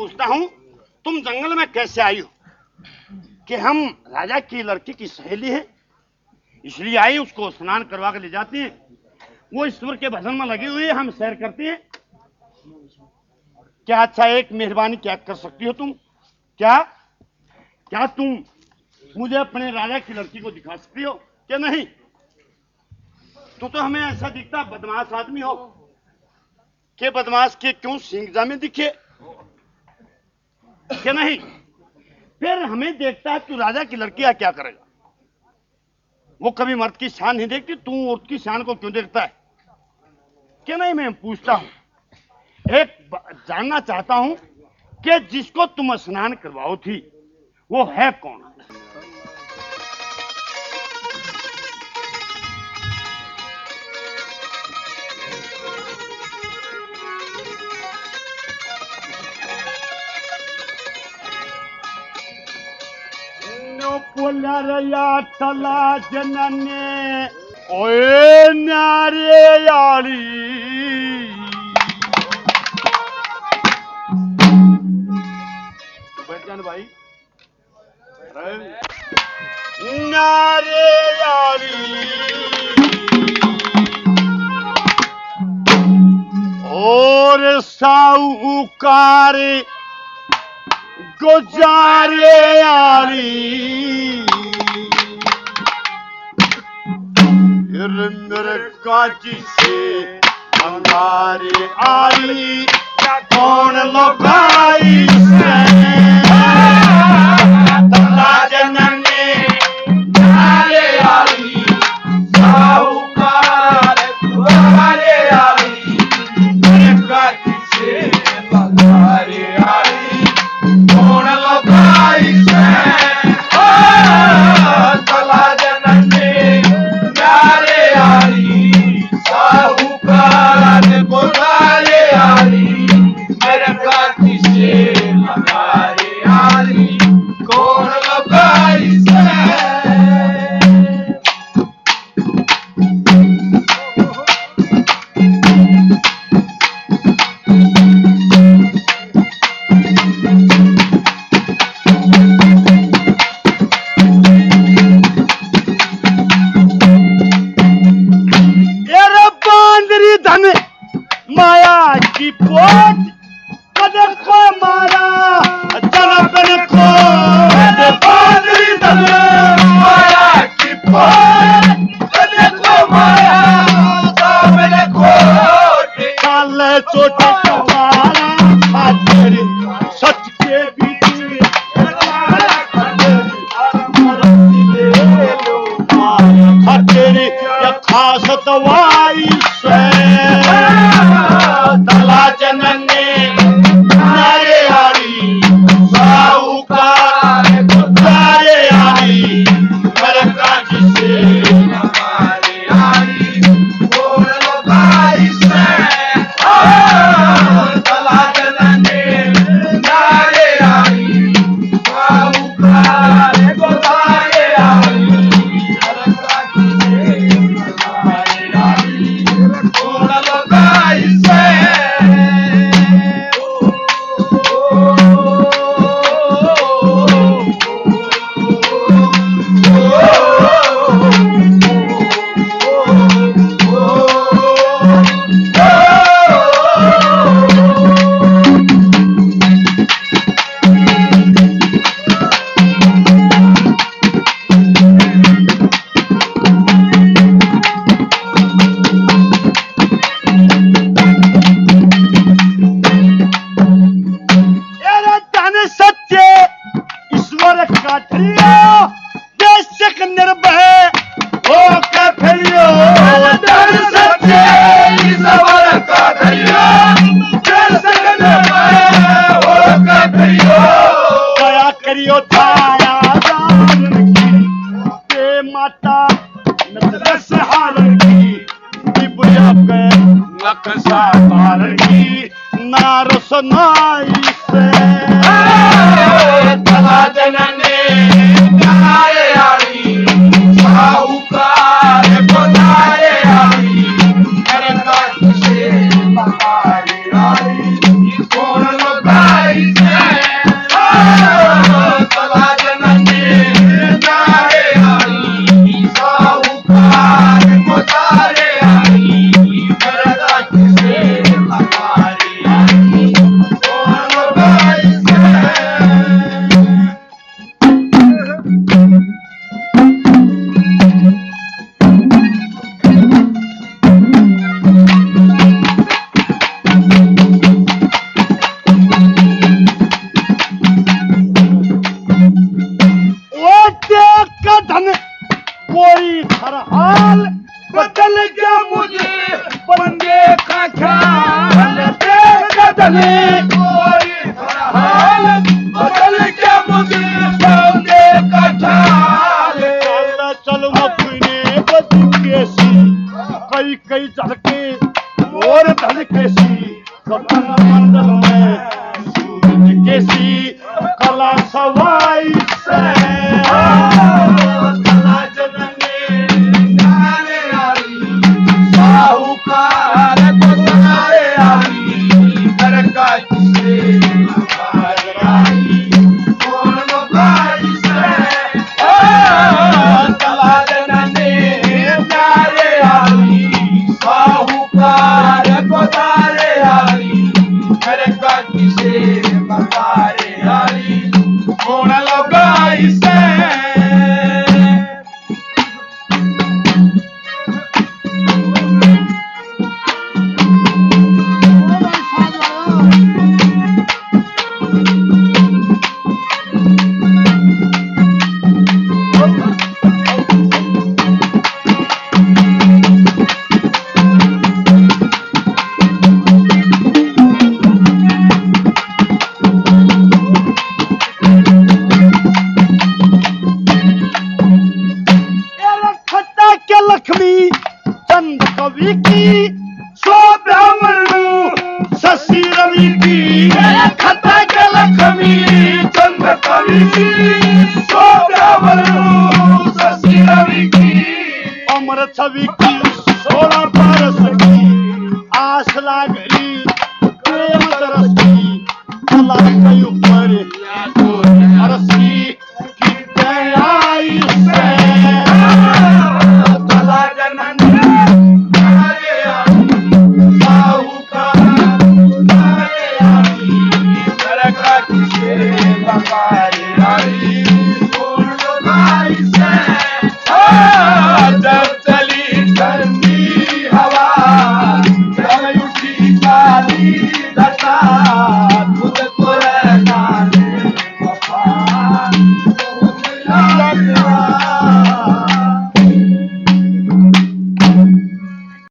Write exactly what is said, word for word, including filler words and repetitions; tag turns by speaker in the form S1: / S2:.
S1: पूछता हूँ तुम जंगल में कैसे आई हो? कि हम राजा की लड़की की सहेली है, इसलिए आई, उसको स्नान करवा के ले जाती है। वो ईश्वर के भजन में लगी हुई है, हम सैर करते हैं। क्या अच्छा एक मेहरबानी क्या कर सकती हो तुम? क्या क्या तुम मुझे अपने राजा की लड़की को दिखा सकती हो क्या? नहीं, तू तो हमें ऐसा दिखता बदमाश आदमी हो कि बदमाश के क्यों सिंह जामे दिखे क्या? नहीं, फिर हमें देखता है तू राजा की लड़की है, क्या करेगा? वो कभी मर्द की शान नहीं देखती, तू औरत की शान को क्यों देखता है क्या? नहीं, मैं पूछता हूं, एक जानना चाहता हूं कि जिसको तुम स्नान करवाओ थी वो है कौन? पुलरिया तला जनने ओए नारे यारी बैठ जाना भाई। नारे यारी और साहूकार गुजारे यारी मेरे काजी से अंगारे आई कौन लगाई से तला जनने नारे यारी साहूकार गुजारे यारी मेरे काजी से अंगारे आई कौन लगाई से तला जनने नारे यारी साहूकार गुजारे यारी मेरे काजी से अंगारे यारी कौन लगाई से। माया की पोट कदर को मारा जनपन को बादरी धन माया की पोट कदर को मारा जनपन को काले चोट मारा हाथेर सच के बीच हाथेर या खास दवाई से तला जनने नारे यारी साहूकार गुजारे यारी मेरे काजी से हमारे यारी कौन लगाई से तला जनने नारे यारी साहूकार गुजारे यारी मेरे काजी से हमारे यारी कौन लगाई से। तला जनने नारे यारी साहूकार गुजारे यारी मेरे काजी से हमारे यारी कौन लगाई से कैसी कला सवाई से
S2: कला जननी गाने आई साहूकार को तारे आई घर का किसे बाहर आई कौन लुगाई से कला जननी गाने आई साहूकार को तारे आई घर का किसे बाहर आई कौन लुगाई से
S1: खट्टा के लक्ष्मी चंद कवि की सो ब्राह्मण शशि रवि की
S2: खता के लक्ष्मी चंद कवि की सो ब्राह्मण शशि रवि की
S1: अमर छवि की सोलह पारस की आस लागली प्रेम तरस की कला के ऊपर अरसी की दयाई से
S2: कला जननी गाने आई साहूकार गाने आई घर का किसे बाहर आई कौन लुगाई से जब चली ठंडी हवा जब उठी काली दशा तुझको रहना रे वफा बहुत लगवा